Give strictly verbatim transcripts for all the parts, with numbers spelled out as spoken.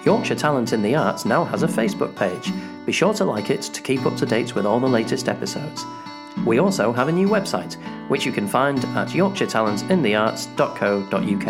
Yorkshire Talent in the Arts now has a Facebook page. Be sure to like it to keep up to date with all the latest episodes. We also have a new website, which you can find at yorkshire talent in the arts dot co dot uk.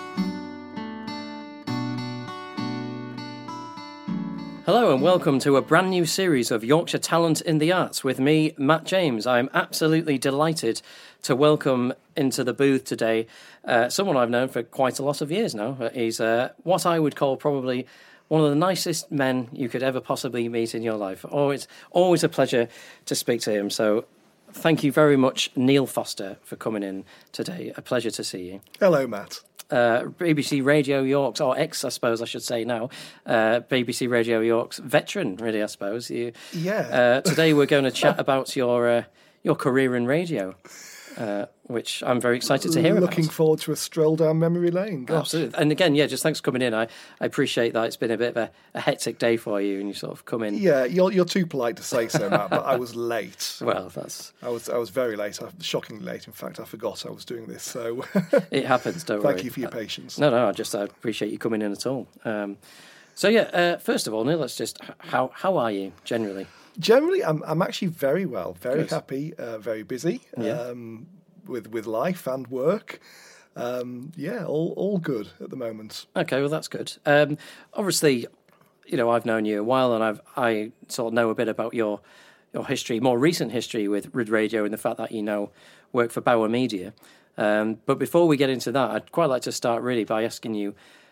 Hello and welcome to a brand new series of Yorkshire Talent in the Arts with me, Matt James. I'm absolutely delighted to welcome into the booth today uh, someone I've known for quite a lot of years now. He's uh, what I would call probably one of the nicest men you could ever possibly meet in your life. Always, always a pleasure to speak to him. So thank you very much, Neil Foster, for coming in today. A pleasure to see you. Hello, Matt. Uh, B B C Radio York's, or ex, I suppose I should say now, uh, B B C Radio York's veteran, really, I suppose. You, yeah. Uh, today we're going to chat about your uh, your career in radio, uh, which I'm very excited to hear Looking about. Looking forward to a stroll down memory lane. Gosh. Absolutely. And again, yeah, just thanks for coming in. I, I appreciate that it's been a bit of a, a hectic day for you and you sort of come in. Yeah, you're you're too polite to say so, Matt, but I was late. Well, that's... I was I was very late, shockingly late. In fact, I forgot I was doing this, so... It happens, don't Thank worry. you for your patience. No, no, I just I appreciate you coming in at all. Um, so, yeah, uh, first of all, Neil, let's just... How how are you, generally? Generally, I'm I'm actually very well, very Good. happy, uh, very busy. Yeah. Um, with with life and work. Um, yeah, all all good at the moment. Okay, well, that's good. Um, obviously, you know, I've known you a while and I've I sort of know a bit about your your history, more recent history with, with radio and the fact that you now work for Bauer Media. Um, but before we get into that, I'd quite like to start really by asking you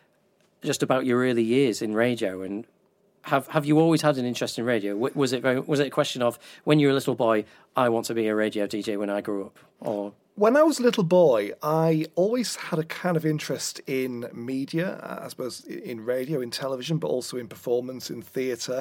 just about your early years in radio and Have have you always had an interest in radio? Was it very, was it a question of when you were a little boy, I want to be a radio D J when I grew up? Or when I was a little boy, I always had a kind of interest in media, I suppose in radio, in television, but also in performance, in theatre.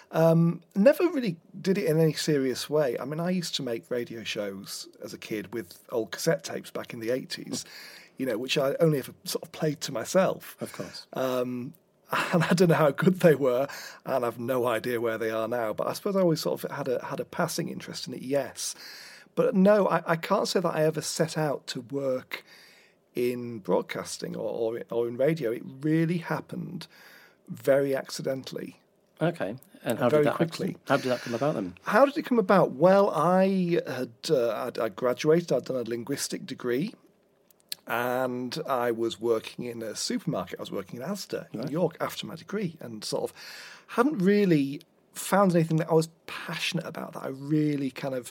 Um, never really did it in any serious way. I mean, I used to make radio shows as a kid with old cassette tapes back in the eighties, you know, which I only ever sort of played to myself. Of course. Um, And I don't know how good they were, and I've no idea where they are now. But I suppose I always sort of had a had a passing interest in it, yes. But no, I, I can't say that I ever set out to work in broadcasting or, or, or in radio. It really happened very accidentally. Okay. And how very did that quickly. Actually, how did that come about then? How did it come about? Well, I had uh, I'd, I'd graduated. I'd done a linguistic degree. And I was working in a supermarket. I was working in Asda in Right. York after my degree, and sort of hadn't really found anything that I was passionate about, that I really kind of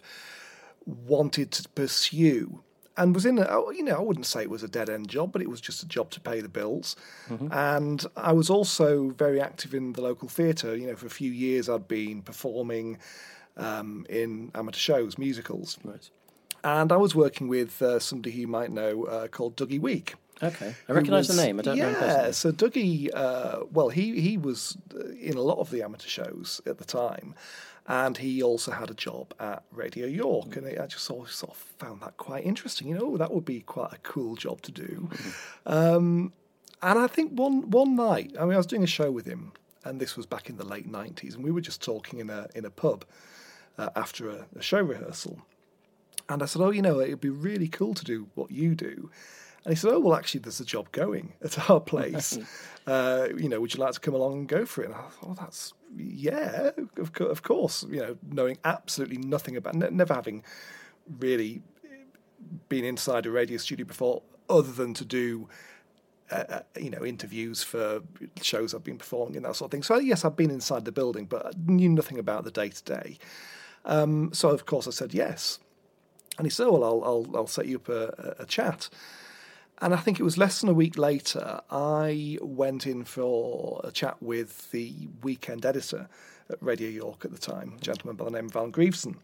wanted to pursue. And was in a, you know, I wouldn't say it was a dead end job, but it was just a job to pay the bills. Mm-hmm. And I was also very active in the local theatre. You know, for a few years I'd been performing um, in amateur shows, musicals. Right. And I was working with uh, somebody who you might know uh, called Dougie Week. Okay, I recognise the name. I don't yeah, know him personally. so Dougie, uh, well, he, he was in a lot of the amateur shows at the time, and he also had a job at Radio York, mm. and I just sort of, sort of found that quite interesting. You know, that would be quite a cool job to do. Mm. Um, and I think one one night, I mean, I was doing a show with him, and this was back in the late nineties, and we were just talking in a in a pub uh, after a, a show rehearsal. And I said, oh, you know, it'd be really cool to do what you do. And he said, oh, well, actually, there's a job going at our place. uh, you know, would you like to come along and go for it? And I thought, oh, that's, yeah, of, co- of course. You know, knowing absolutely nothing about, ne- never having really been inside a radio studio before, other than to do, uh, uh, you know, interviews for shows I've been performing and that sort of thing. So, yes, I've been inside the building, but I knew nothing about the day-to-day. Um, so, of course, I said yes. And he said, oh, well, I'll, I'll, I'll set you up a, a chat. And I think it was less than a week later, I went in for a chat with the weekend editor at Radio York at the time, a gentleman by the name of Alan Grieveson.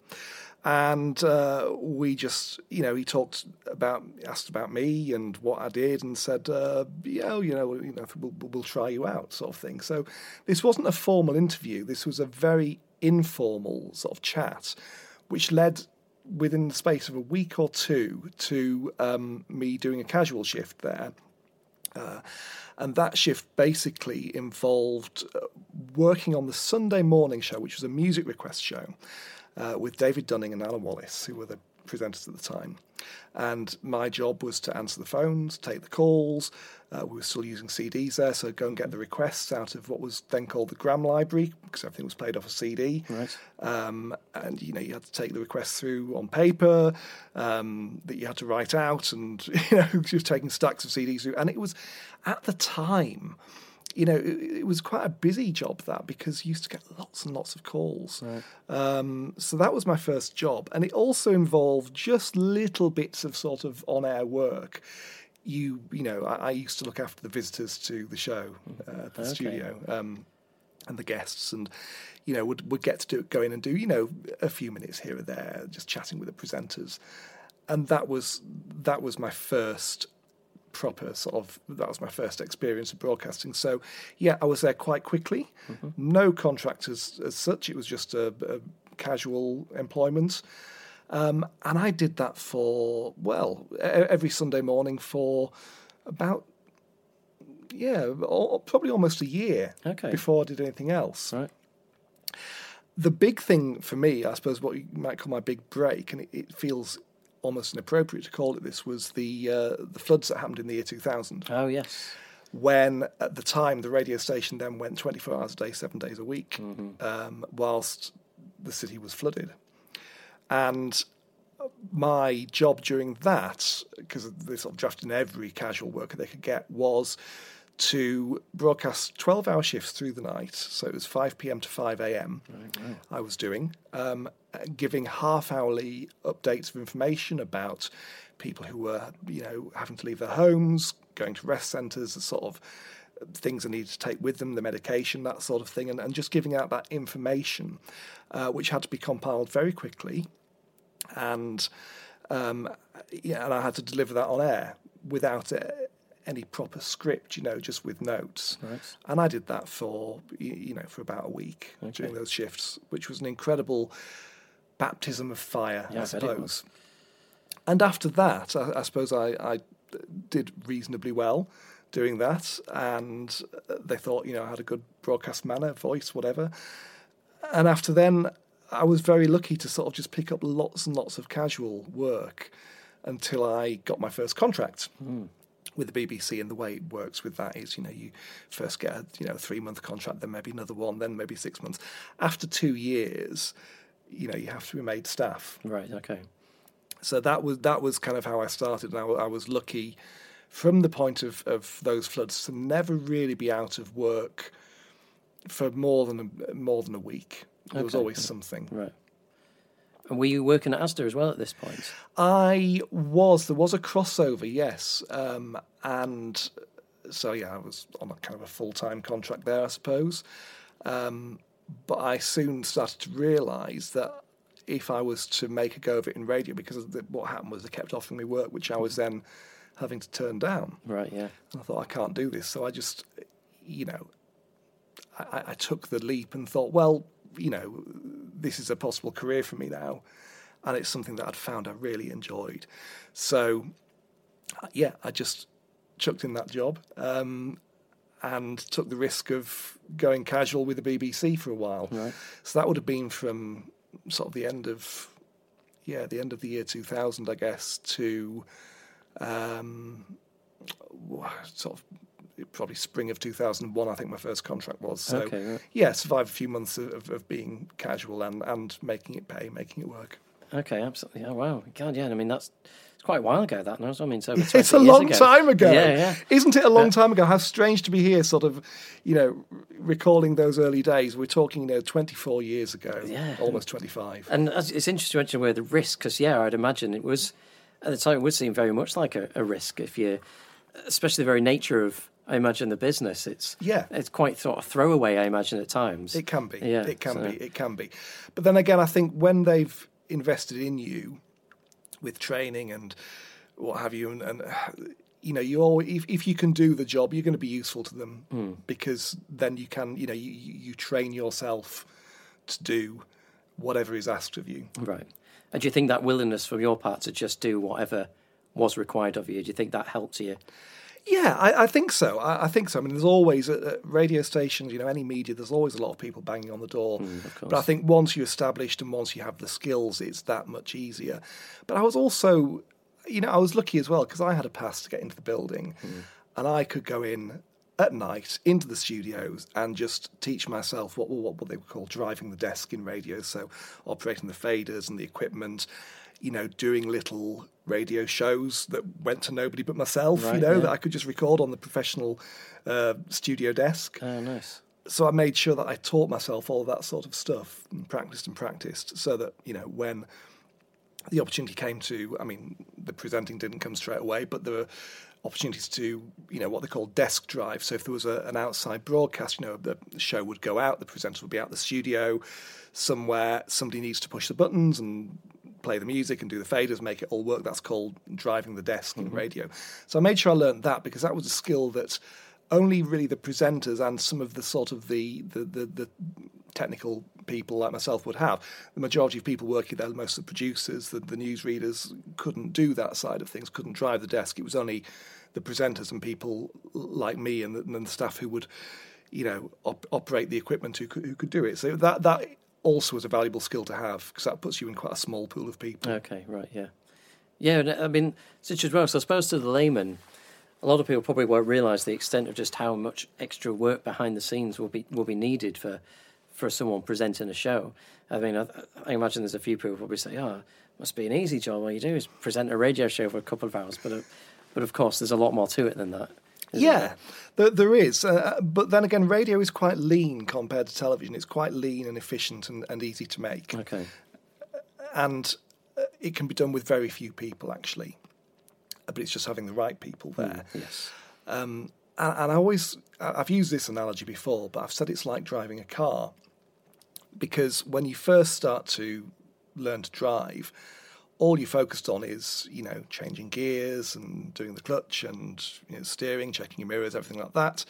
And uh, we just, you know, he talked about, asked about me and what I did and said, uh, yeah, you know, you know we'll, we'll try you out, sort of thing. So this wasn't a formal interview. This was a very informal sort of chat, which led within the space of a week or two to um, me doing a casual shift there. Uh, and that shift basically involved uh, working on the Sunday morning show, which was a music request show, uh, with David Dunning and Alan Wallace, who were the presenters at the time. And my job was to answer the phones, take the calls. Uh, we were still using C Ds there, so go and get the requests out of what was then called the Gram Library, because everything was played off a C D. Right. Um, and, you know, you had to take the requests through on paper um, that you had to write out, and, you know, just taking stacks of C Ds through. And it was, at the time, you know, it, it was quite a busy job, that, because you used to get lots and lots of calls. Right. Um, so that was my first job. And it also involved just little bits of sort of on-air work. You you know, I, I used to look after the visitors to the show, uh, the Okay. studio, um, and the guests, and you know, would would get to do go in and do you know a few minutes here or there, just chatting with the presenters, and that was that was my first proper sort of that was my first experience of broadcasting. So yeah, I was there quite quickly. Mm-hmm. No contract as, as such. It was just a, a casual employment. Um, and I did that for, well, every Sunday morning for about, yeah, probably almost a year Okay. before I did anything else. Right. The big thing for me, I suppose what you might call my big break, and it, it feels almost inappropriate to call it this, was the uh, the floods that happened in the year two thousand. Oh, yes. When, at the time, the radio station then went twenty-four hours a day, seven days a week, Mm-hmm. um, whilst the city was flooded. And my job during that, because they sort of drafted in every casual worker they could get, was to broadcast twelve-hour shifts through the night. So it was five p.m. to five a.m. Right, right. I was doing, um, giving half-hourly updates of information about people who were, you know, having to leave their homes, going to rest centres, the sort of things they needed to take with them, the medication, that sort of thing, and, and just giving out that information, uh, which had to be compiled very quickly. And um, yeah, and I had to deliver that on air without uh, any proper script, you know, just with notes. Right. And I did that for y- you know for about a week Okay. during those shifts, which was an incredible baptism of fire, Yeah, I I bet it was. suppose. And after that, I, I suppose I, I did reasonably well doing that, and they thought, you know, I had a good broadcast manner, voice, whatever. And after then, I was very lucky to sort of just pick up lots and lots of casual work until I got my first contract Mm. with the B B C. And the way it works with that is, you know, you first get a you know three month contract, then maybe another one, then maybe six months. After two years, you know, you have to be made staff. Right, okay. So that was that was kind of how I started, and I, I was lucky from the point of, of those floods to never really be out of work for more than a, more than a week. There was Okay. always something. Right. And were you working at Asda as well at this point? I was. There was a crossover, yes. Um, and so, yeah, I was on a kind of a full-time contract there, I suppose. Um, but I soon started to realise that if I was to make a go of it in radio, because the, what happened was they kept offering me work, which I was then having to turn down. Right, yeah. And I thought, I can't do this. So I just, you know, I, I took the leap and thought, well, you know, this is a possible career for me now, and it's something that I'd found I really enjoyed. So, yeah, I just chucked in that job um, and took the risk of going casual with the B B C for a while. Right. So that would have been from sort of the end of, yeah, the end of the year two thousand, I guess, to um, sort of probably spring of two thousand one, I think my first contract was. So, Okay, right. yeah, survived a few months of, of being casual and, and making it pay, making it work. Okay, absolutely. Oh, wow. God, yeah, I mean, that's it's quite a while ago, that now. I mean, it's over It's twenty a years long ago. time ago. Yeah, yeah. Isn't it a long Yeah. time ago? How strange to be here, sort of, you know, recalling those early days. We're talking, you know, twenty-four years ago, Yeah. almost twenty-five. And as- it's interesting to mention where the risk, because, yeah, I'd imagine it was, at the time, it would seem very much like a, a risk if you, especially the very nature of, I imagine, the business. It's Yeah. it's quite sort of throwaway, I imagine, at times. It can be. Yeah, it can so- be. It can be. But then again, I think when they've invested in you with training and what have you, and, and you know, you always, if, if you can do the job, you're going to be useful to them Mm. because then you can, you know, you, you you train yourself to do whatever is asked of you. Right. And do you think that willingness from your part to just do whatever was required of you, do you think that helped you? Yeah, I, I think so. I, I think so. I mean, there's always at, at radio stations, you know, any media. There's always a lot of people banging on the door. Mm, of course. But I think once you're established and once you have the skills, it's that much easier. But I was also, you know, I was lucky as well because I had a pass to get into the building, Mm. and I could go in at night into the studios and just teach myself what what, what they would call driving the desk in radio. So operating the faders and the equipment. You know, doing little radio shows that went to nobody but myself, Right, you know, yeah. that I could just record on the professional uh, studio desk. Oh, nice. So I made sure that I taught myself all that sort of stuff and practiced and practiced so that, you know, when the opportunity came to, I mean, the presenting didn't come straight away, but there were opportunities to, you know, what they call desk drive. So if there was a, an outside broadcast, you know, the show would go out, the presenter would be out the studio somewhere, somebody needs to push the buttons and play the music and do the faders, make it all work. That's called driving the desk Mm-hmm. in radio. So I made sure I learned that because that was a skill that only really the presenters and some of the sort of the the, the, the technical people like myself would have. The majority of people working there, most of the producers, the, the newsreaders, couldn't do that side of things, couldn't drive the desk. It was only the presenters and people like me and the, and the staff who would, you know, op- operate the equipment who could, who could do it. So that that also was a valuable skill to have because that puts you in quite a small pool of people. Okay, right, yeah. Yeah, and, I mean, such as well, so I suppose to the layman, a lot of people probably won't realise the extent of just how much extra work behind the scenes will be will be needed for, for someone presenting a show. I mean, I, I imagine there's a few people who probably say, oh, it must be an easy job. All you do is present a radio show for a couple of hours. But, uh, but of course, there's a lot more to it than that. Yeah, there, there is. Uh, but then again, radio is quite lean compared to television. It's quite lean and efficient and, and easy to make. Okay. And uh, it can be done with very few people, actually. But it's just having the right people there. Mm, yes. Um, and, and I always, I've used this analogy before, but I've said it's like driving a car. Because when you first start to learn to drive, all you're focused on is, you know, changing gears and doing the clutch and, you know, steering, checking your mirrors, everything like that.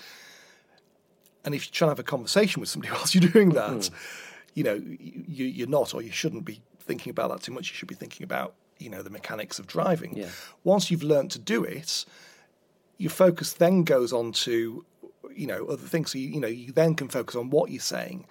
And if you're trying to have a conversation with somebody whilst you're doing that, mm. you know, you, you're not, or you shouldn't be thinking about that too much. You should be thinking about, you know, the mechanics of driving. Yeah. Once you've learned to do it, your focus then goes on to, you know, other things. So, you, you know, you then can focus on what you're saying.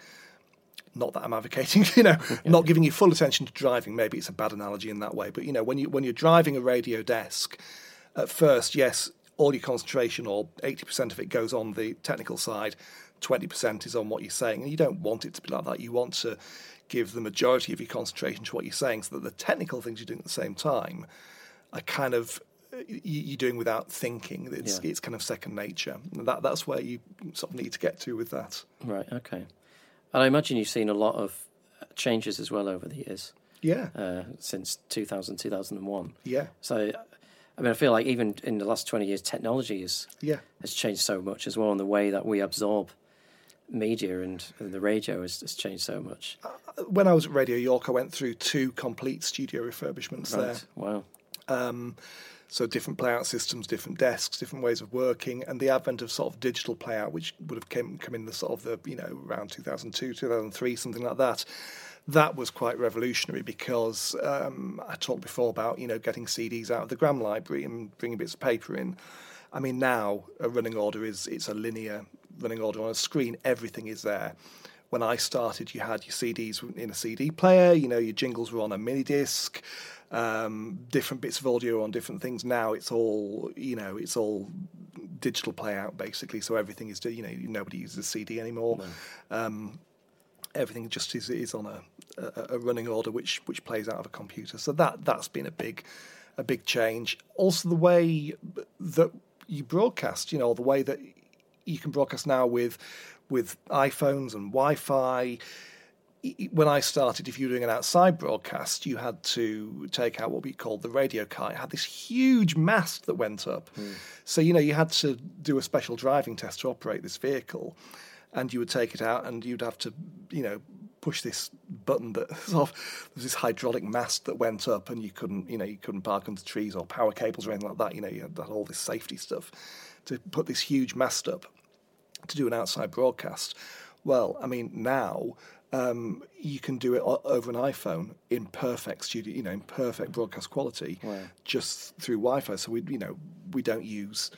Not that I'm advocating, you know, yeah. not giving you full attention to driving. Maybe it's a bad analogy in that way. But, you know, when, you, when you're driving a radio desk, at first, yes, all your concentration or eighty percent of it goes on the technical side, twenty percent is on what you're saying. And you don't want it to be like that. You want to give the majority of your concentration to what you're saying so that the technical things you're doing at the same time are kind of you're doing without thinking. It's, yeah. it's kind of second nature. And that, that's where you sort of need to get to with that. Right, okay. And I imagine you've seen a lot of changes as well over the years. Yeah. Uh, since two thousand, two thousand one. Yeah. So, I mean, I feel like even in the last twenty years, technology has, yeah. has changed so much as well, and the way that we absorb media and, and the radio has, has changed so much. Uh, when I was at Radio York, I went through two complete studio refurbishments right. there. Wow. Um, so different playout systems, different desks, different ways of working, and the advent of sort of digital playout, which would have came, come in the sort of the, you know, around two thousand two, two thousand three, something like that. That was quite revolutionary because um, I talked before about, you know, getting C Ds out of the Graham library and bringing bits of paper in. I mean, now a running order is, it's a linear running order on a screen. Everything is there. When I started, you had your C Ds in a C D player, you know, your jingles were on a mini disc. Um, different bits of audio on different things. Now it's all, you know, it's all digital playout basically. So everything is, you know, nobody uses a C D anymore. No. Um, everything just is is on a, a, a running order which which plays out of a computer. So that that's been a big a big change. Also the way that you broadcast, you know, the way that you can broadcast now with with iPhones and Wi-Fi. When I started, if you were doing an outside broadcast, you had to take out what we called the radio car. It had this huge mast that went up. Mm. So, you know, you had to do a special driving test to operate this vehicle. And you would take it out and you'd have to, you know, push this button that sort of, there's this hydraulic mast that went up and you couldn't, you know, you couldn't park under trees or power cables or anything like that. You know, you had all this safety stuff to put this huge mast up to do an outside broadcast. Well, I mean, now... Um, you can do it over an iPhone in perfect studio, you know, in perfect broadcast quality, wow. just through Wi-Fi. So we, you know, we don't use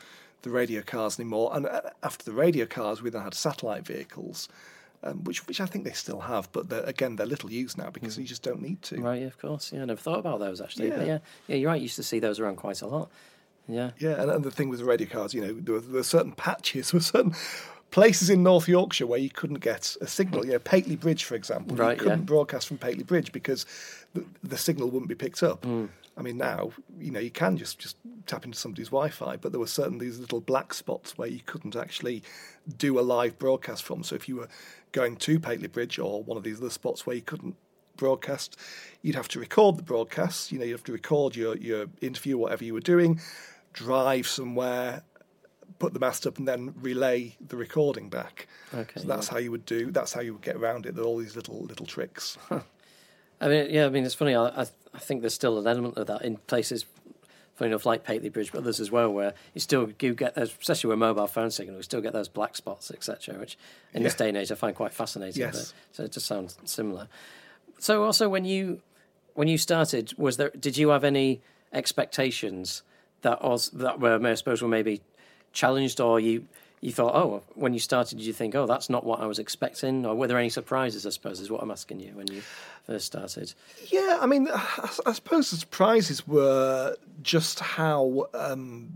the radio cars anymore. And uh, after the radio cars, we then had satellite vehicles, um, which which I think they still have, but they're, again, they're little used now because mm. you just don't need to. Right, yeah, of course. Yeah, I never thought about those actually. Yeah. But yeah, yeah, you're right. You used to see those around quite a lot. Yeah, yeah, and, and the thing with the radio cars, you know, there were, there were certain patches, there were certain places in North Yorkshire where you couldn't get a signal. You know, Pateley Bridge, for example, right, you couldn't yeah. broadcast from Pateley Bridge because the, the signal wouldn't be picked up. Mm. I mean, now, you know, you can just, just tap into somebody's Wi-Fi, but there were certain these little black spots where you couldn't actually do a live broadcast from. So if you were going to Pateley Bridge or one of these other spots where you couldn't broadcast, you'd have to record the broadcast. You know, you'd have to record your, your interview, whatever you were doing, drive somewhere, put the mast up, and then relay the recording back. Okay, so that's yeah. how you would do. That's how you would get around it. There are all these little little tricks. Huh. I mean, yeah. I mean, it's funny. I, I I think there's still an element of that in places, funny enough, like Pateley Bridge, but others as well, where you still you get, especially with mobile phone signal, you still get those black spots, et cetera. Which in yeah. this day and age I find quite fascinating. Yes. But, so it just sounds similar. So also, when you when you started, was there? Did you have any expectations that was that were, I suppose, were maybe challenged, or you you thought, oh, when you started, did you think, oh, that's not what I was expecting, or were there any surprises? I suppose is what I'm asking you when you first started. Yeah, I mean, I, I suppose the surprises were just how. Um,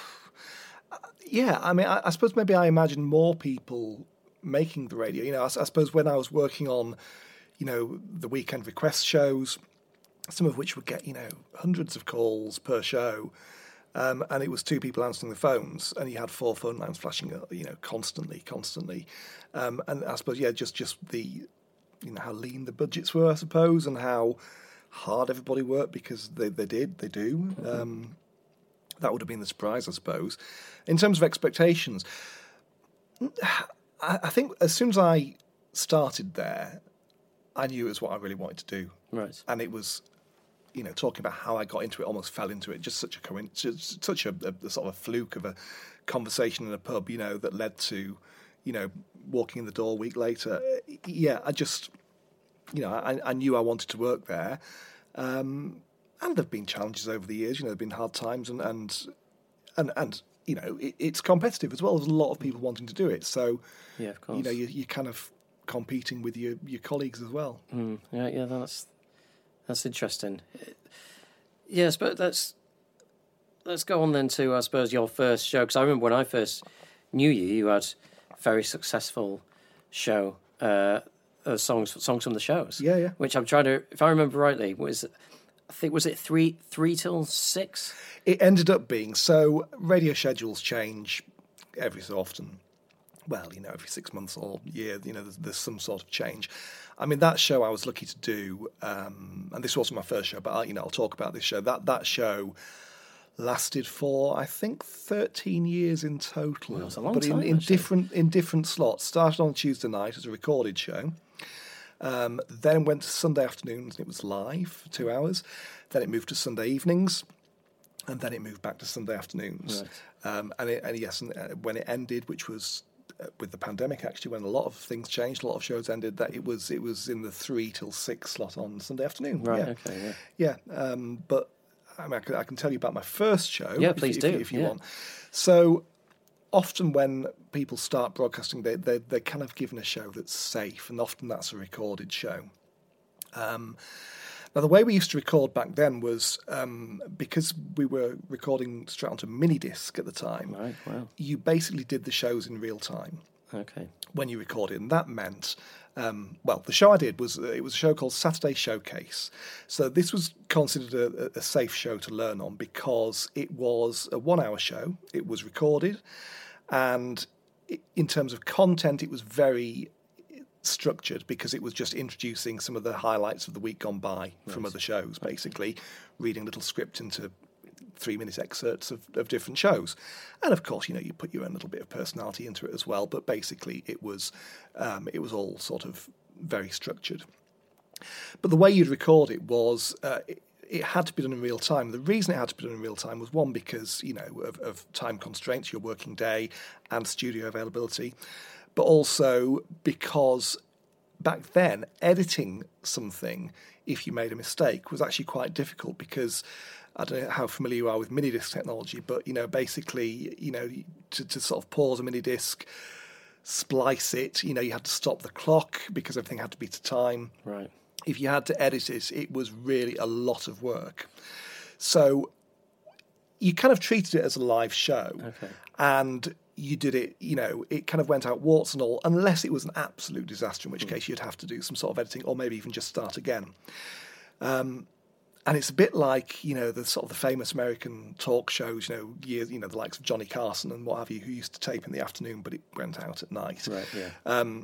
yeah, I mean, I, I suppose maybe I imagined more people making the radio. You know, I, I suppose when I was working on, you know, the weekend request shows, some of which would get, you know, hundreds of calls per show. Um, and it was two people answering the phones, and you had four phone lines flashing, you know, constantly, constantly. Um, and I suppose, yeah, just, just the, you know, how lean the budgets were, I suppose, and how hard everybody worked because they, they did, they do. Mm-hmm. Um, that would have been the surprise, I suppose. In terms of expectations, I, I think as soon as I started there, I knew it was what I really wanted to do. Right. And it was, you know, talking about how I got into it, almost fell into it, just such a coincidence, such a, a, a sort of a fluke of a conversation in a pub, you know, that led to, you know, walking in the door a week later. Yeah, I just, you know, I, I knew I wanted to work there. Um, and there have been challenges over the years, you know, there have been hard times and, and, and, and you know, it, it's competitive as well. There's a lot of people wanting to do it. So, yeah, of course. You know, you, you're kind of competing with your, your colleagues as well. Mm, yeah, yeah, that's... That's interesting. Yes, but let's let's go on then to, I suppose, your first show. Because I remember when I first knew you, you had a very successful show, uh, uh, songs songs from the shows. Yeah, yeah. Which I'm trying to, if I remember rightly, was I think was it three three till six? It ended up being so. Radio schedules change every so often. Well, you know, every six months or year, you know, there's, there's some sort of change. I mean, that show I was lucky to do, um, and this wasn't my first show, but I, you know, I'll talk about this show. That that show lasted for, I think, thirteen years in total. Well, that's a long but time, in, in actually. different in different slots. Started on Tuesday night as a recorded show. Um, then went to Sunday afternoons and it was live for two hours. Then it moved to Sunday evenings. And then it moved back to Sunday afternoons. Right. Um, and, it, and yes, and uh, when it ended, which was with the pandemic, actually, when a lot of things changed, a lot of shows ended, that it was it was in the three till six slot on Sunday afternoon. Right, yeah. okay, yeah. Yeah, um, but I, mean, I, can, I can tell you about my first show. Yeah, if, please if, do. If, if you yeah. want. So often when people start broadcasting, they, they, they're kind of given a show that's safe, and often that's a recorded show. Um, now, the way we used to record back then was, um, because we were recording straight onto mini disc at the time, Right, wow. you basically did the shows in real time Okay. when you recorded, and that meant, um, well, the show I did was, uh, it was a show called Saturday Showcase. So this was considered a, a safe show to learn on because it was a one-hour show, it was recorded, and it, in terms of content, it was very structured because it was just introducing some of the highlights of the week gone by from Nice. other shows, basically reading little script into three minute excerpts of, of different shows. And of course, you know, you put your own little bit of personality into it as well, but basically it was um, it was all sort of very structured. But the way you'd record it was uh, it, it had to be done in real time. The reason it had to be done in real time was, one, because, you know, of, of time constraints, your working day and studio availability, but also because back then, editing something, if you made a mistake, was actually quite difficult because I don't know how familiar you are with mini disc technology, but you know, basically, you know, to, to sort of pause a mini disc, splice it, you know, you had to stop the clock because everything had to be to time. Right. If you had to edit it, it was really a lot of work. So you kind of treated it as a live show. Okay. And you did it, you know, it kind of went out warts and all, unless it was an absolute disaster, in which mm. case you'd have to do some sort of editing or maybe even just start again. Um, and it's a bit like, you know, the sort of the famous American talk shows, you know, years, you know, the likes of Johnny Carson and what have you, who used to tape in the afternoon, but it went out at night. Right, yeah. Um,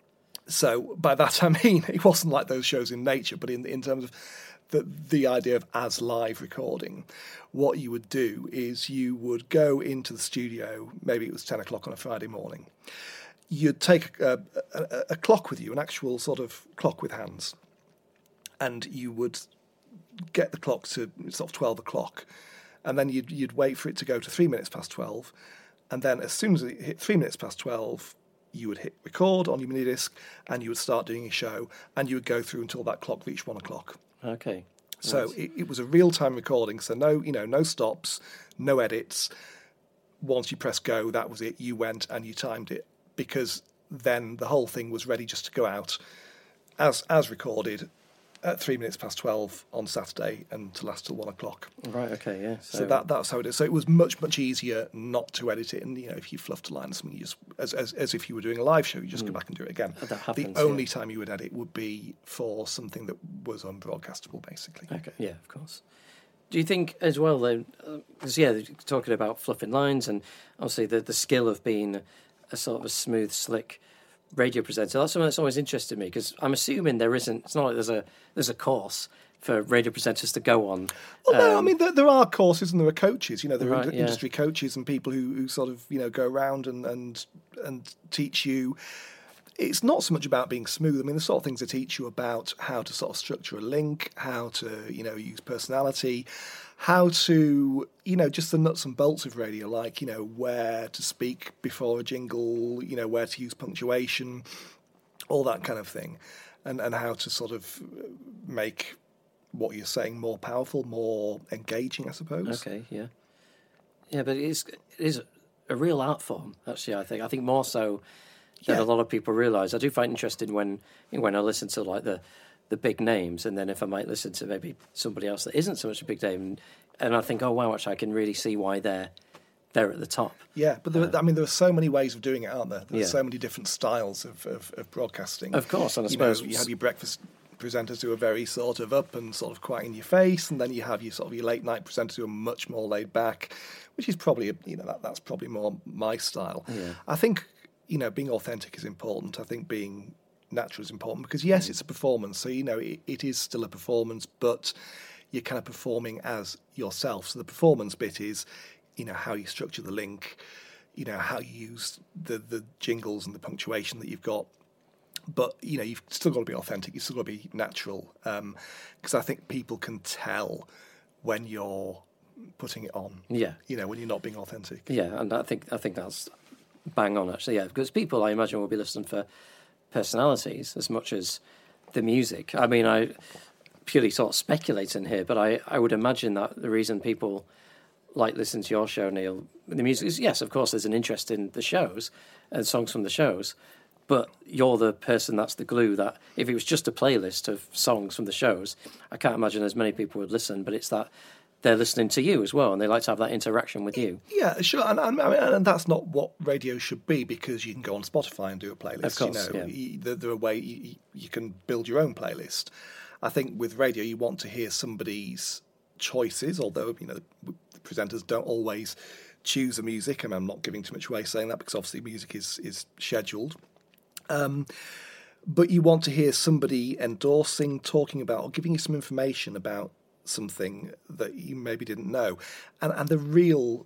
so by that I mean, it wasn't like those shows in nature, but in in terms of the the idea of as live recording, what you would do is you would go into the studio, maybe it was ten o'clock on a Friday morning. You'd take a, a, a clock with you, an actual sort of clock with hands, and you would get the clock to sort of twelve o'clock, and then you'd you'd wait for it to go to three minutes past twelve, and then as soon as it hit three minutes past twelve, you would hit record on your mini disc, and you would start doing your show, and you would go through until that clock reached one o'clock. Okay. So right. it, it was a real time recording. So no, you know, no stops, no edits. Once you press go, that was it. You went and you timed it, because then the whole thing was ready just to go out as as recorded at three minutes past twelve on Saturday and to last till one o'clock. Right. Okay. Yeah. So, so that that's how it is. So it was much much easier not to edit it. And you know, if you fluffed a line, something you just as as, as if you were doing a live show, you just mm. go back and do it again. That happens, the only yeah. time you would edit would be for something that was unbroadcastable, basically. Okay. Yeah. Of course. Do you think as well, though? Because yeah, talking about fluffing lines and obviously the the skill of being a sort of a smooth, slick radio presenter. That's something that's always interested me, because I'm assuming there isn't. It's not like there's a there's a course for radio presenters to go on. Well, no, um, I mean there, there are courses and there are coaches. You know, there are right, ind- yeah. industry coaches and people who, who sort of you know go around and, and and teach you. It's not so much about being smooth. I mean, the sort of things they teach you about how to sort of structure a link, how to you know use personality, how to, you know, just the nuts and bolts of radio, like, you know, where to speak before a jingle, you know, where to use punctuation, all that kind of thing, and, and how to sort of make what you're saying more powerful, more engaging, I suppose. Okay, yeah. Yeah, but it is, it is a real art form, actually, I think. I think more so than yeah. a lot of people realise. I do find it interesting when, when I listen to, like, the... the big names, and then if I might listen to maybe somebody else that isn't so much a big name, and I think, oh wow, actually I can really see why they're they're at the top. Yeah, but there, uh, I mean, there are so many ways of doing it, aren't there? There are yeah. so many different styles of, of, of broadcasting. Of course, and I you suppose know, you have your breakfast presenters who are very sort of up and sort of quite in your face, and then you have your sort of your late night presenters who are much more laid back, which is probably you know that, that's probably more my style. Yeah. I think you know being authentic is important. I think being natural is important, because yes, it's a performance, so you know it, it is still a performance, but you're kind of performing as yourself. So the performance bit is, you know, how you structure the link, you know, how you use the the jingles and the punctuation that you've got. But you know, you've still got to be authentic. You've still got to be natural, because um, I think people can tell when you're putting it on. Yeah, you know, when you're not being authentic. Yeah, and I think I think that's bang on, actually. Yeah, because people, I imagine, will be listening for personalities as much as the music. I mean, I purely sort of speculating here, but I, I would imagine that the reason people like listening to your show, Neil, the music is, yes, of course, there's an interest in the shows and songs from the shows, but you're the person that's the glue that, if it was just a playlist of songs from the shows, I can't imagine as many people would listen, but it's that they're listening to you as well, and they like to have that interaction with you. Yeah, sure, and, and, and that's not what radio should be, because you can go on Spotify and do a playlist. Of course, you know, yeah. you, there, there are ways you, you can build your own playlist. I think with radio, you want to hear somebody's choices, although you know the, the presenters don't always choose the music, and I'm not giving too much away saying that, because obviously music is is scheduled. Um, but you want to hear somebody endorsing, talking about, or giving you some information about something that you maybe didn't know, and and the real,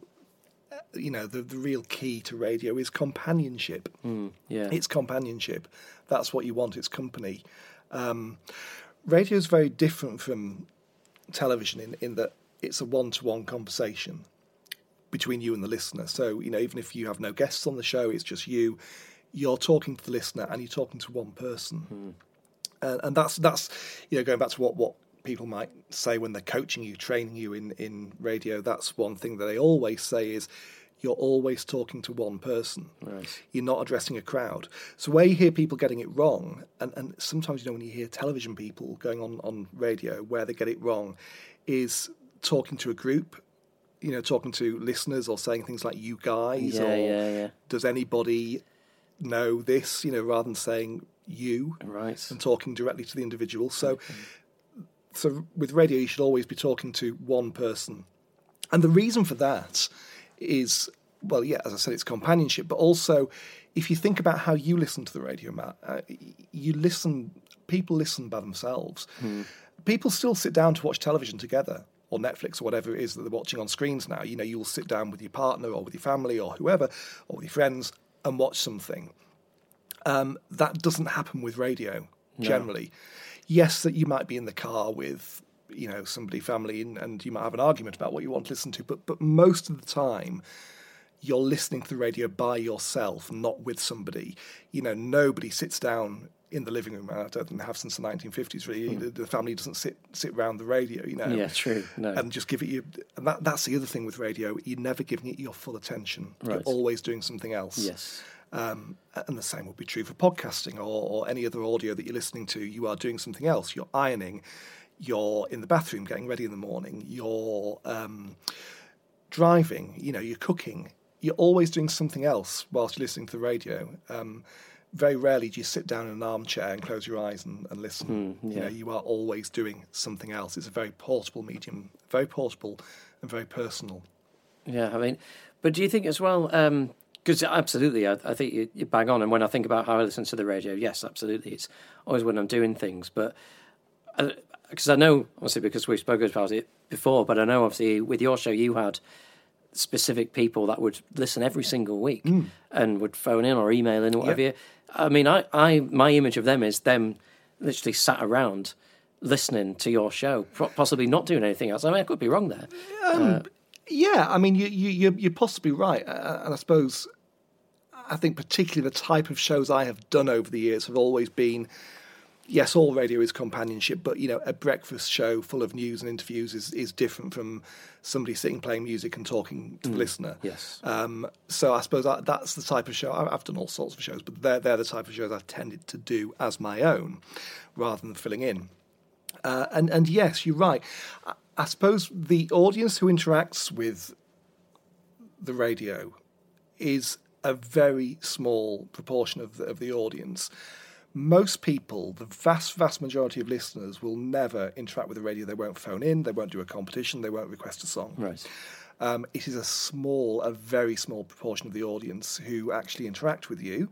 you know, the, the real key to radio is companionship. Mm, yeah, it's companionship. That's what you want. It's company. Um, radio is very different from television in in that it's a one to one conversation between you and the listener. So you know, even if you have no guests on the show, it's just you. You're talking to the listener, and you're talking to one person, mm. and, and that's that's you know going back to what what. people might say when they're coaching you, training you in, in radio, that's one thing that they always say is you're always talking to one person. Right. You're not addressing a crowd. So where you hear people getting it wrong, and, and sometimes, you know, when you hear television people going on, on radio where they get it wrong, is talking to a group, you know, talking to listeners or saying things like you guys Yeah, or yeah, yeah. does anybody know this, you know, rather than saying you Right. and talking directly to the individual. So, so with radio, you should always be talking to one person. And the reason for that is, well, yeah, as I said, it's companionship, but also if you think about how you listen to the radio, Matt, uh, you listen, people listen by themselves. Hmm. People still sit down to watch television together, or Netflix or whatever it is that they're watching on screens now. You know, you will sit down with your partner or with your family or whoever, or with your friends and watch something. Um, that doesn't happen with radio, generally. No. Yes, that you might be in the car with, you know, somebody, family, and, and you might have an argument about what you want to listen to, but but most of the time, you're listening to the radio by yourself, not with somebody. You know, nobody sits down in the living room. I don't think they have since the nineteen fifties, really. Mm. The, the family doesn't sit sit around the radio, you know. Yeah, true. No. And just give it you... And that, that's the other thing with radio. You're never giving it your full attention. Right. You're always doing something else. Yes. Um, and the same would be true for podcasting or, or any other audio that you're listening to. You are doing something else. You're ironing. You're in the bathroom getting ready in the morning. You're um, driving. You know, you're cooking. You're always doing something else whilst you're listening to the radio. Um, very rarely do you sit down in an armchair and close your eyes and, and listen. Mm, yeah. You know, you are always doing something else. It's a very portable medium, very portable and very personal. Yeah, I mean, but do you think as well... Um, Because absolutely, I, I think you, you bang on. And when I think about how I listen to the radio, yes, absolutely, it's always when I'm doing things. But because I, I know, obviously, because we've spoken about it before, but I know, obviously, with your show, you had specific people that would listen every single week mm. and would phone in or email in or whatever. Yeah. I mean, I, I my image of them is them literally sat around listening to your show, possibly not doing anything else. I mean, I could be wrong there. Um, uh, Yeah, I mean, you, you, you're possibly right. Uh, and I suppose, I think particularly the type of shows I have done over the years have always been, yes, all radio is companionship, but, you know, a breakfast show full of news and interviews is, is different from somebody sitting playing music and talking to the mm, listener. Yes. Um, so I suppose that, that's the type of show. I've done all sorts of shows, but they're, they're the type of shows I've tended to do as my own rather than filling in. Uh, and, and yes, you're right. I, I suppose the audience who interacts with the radio is a very small proportion of the, of the audience. Most people, the vast, vast majority of listeners, will never interact with the radio. They won't phone in, they won't do a competition, they won't request a song. Right. Um, it is a small, a very small proportion of the audience who actually interact with you.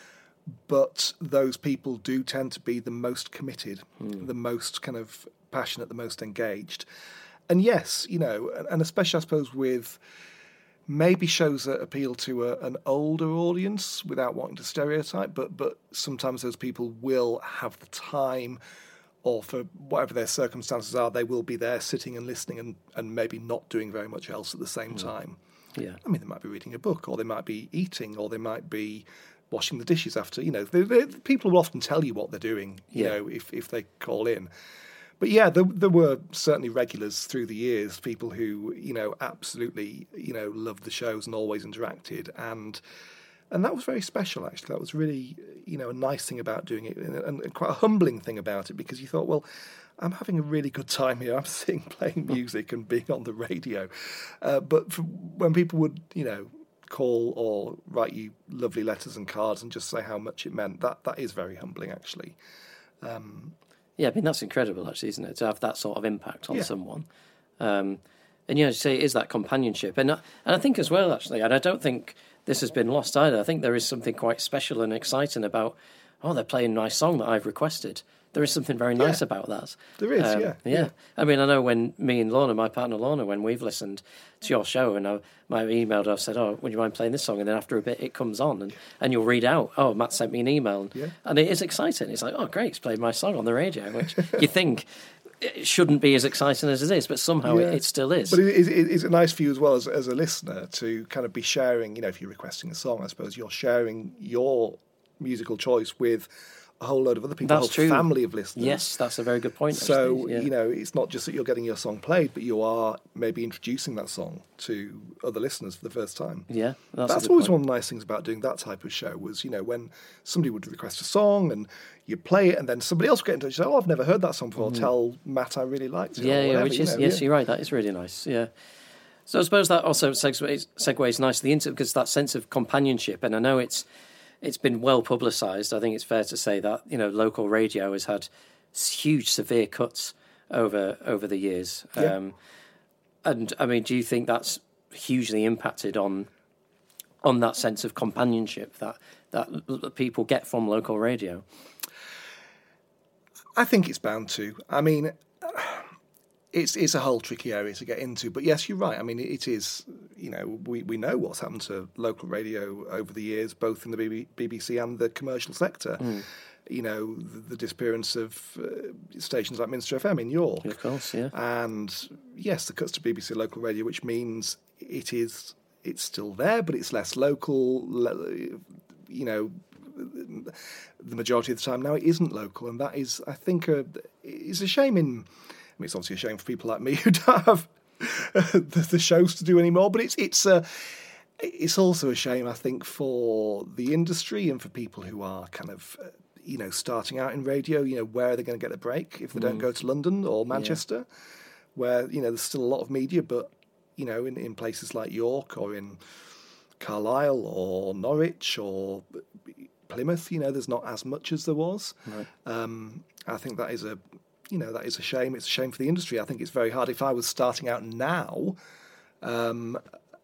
But those people do tend to be the most committed, mm. the most kind of passionate, the most engaged. And yes, you know, and especially I suppose with maybe shows that appeal to a, an older audience without wanting to stereotype, but but sometimes those people will have the time, or for whatever their circumstances are, they will be there sitting and listening and, and maybe not doing very much else at the same mm. time. Yeah. I mean, they might be reading a book, or they might be eating, or they might be washing the dishes after, you know, they, they, people will often tell you what they're doing, you yeah. know, if, if they call in. But yeah, there, there were certainly regulars through the years, people who, you know, absolutely, you know, loved the shows and always interacted. And and that was very special, actually. That was really, you know, a nice thing about doing it, and, and quite a humbling thing about it, because you thought, well, I'm having a really good time here. I'm sitting playing music and being on the radio. Uh, but for, when people would, you know, call or write you lovely letters and cards and just say how much it meant, that that is very humbling, actually. Um, yeah, I mean, that's incredible, actually, isn't it, to have that sort of impact on yeah. someone. Um, and, you know, say it is that companionship. And, and I think as well, actually, and I don't think this has been lost either, I think there is something quite special and exciting about, oh, they're playing a nice song that I've requested. There is something very nice yeah. about that. There is, um, yeah. yeah. Yeah. I mean, I know when me and Lorna, my partner Lorna, when we've listened to your show and I, I emailed her, I've said, oh, would you mind playing this song? And then after a bit, it comes on and, and you'll read out, oh, Matt sent me an email. And, yeah. and it is exciting. It's like, oh, great, he's played my song on the radio, which you think it shouldn't be as exciting as it is, but somehow yeah. it, it still is. But it, it, it's nice for you as well as, as a listener to kind of be sharing, you know, if you're requesting a song, I suppose you're sharing your musical choice with a whole load of other people, That's a whole true. family of listeners. Yes, that's a very good point. So, actually. Yeah. you know, it's not just that you're getting your song played, but you are maybe introducing that song to other listeners for the first time. Yeah, that's, That's a good always point. one of the nice things about doing that type of show was, you know, when somebody would request a song and you play it and then somebody else would get in touch and say, oh, I've never heard that song before. Tell Matt I really liked it. Yeah, or yeah, whatever, which you is, know, yes, yeah. you're right, that is really nice, yeah. So I suppose that also segues, segues nicely into, because that sense of companionship, and I know it's it's been well publicised. I think it's fair to say that, you know, local radio has had huge, severe cuts over over the years. Yeah. Um, and, I mean, do you think that's hugely impacted on on that sense of companionship that, that l- people get from local radio? I think it's bound to. I mean, it's it's a whole tricky area to get into. But yes, you're right. I mean, it is, you know, we, we know what's happened to local radio over the years, both in the B B C and the commercial sector. Mm. You know, the, the disappearance of uh, stations like Minster F M in York. Of course, yeah. And yes, the cuts to B B C local radio, which means it is it's still there, but it's less local. le- You know, the majority of the time now it isn't local, and that is, I think, a, is a shame. In, I mean, it's obviously a shame for people like me who don't have the, the shows to do anymore. But it's it's a it's also a shame, I think, for the industry and for people who are kind of, uh, you know, starting out in radio. You know, where are they going to get a break if they don't go to London or Manchester, where, you know, there's still a lot of media, but, you know, in, in places like York or in Carlisle or Norwich or Plymouth, you know, there's not as much as there was. Right. Um, I think that is a, you know, that is a shame. It's a shame for the industry. I think it's very hard. If I was starting out now, um,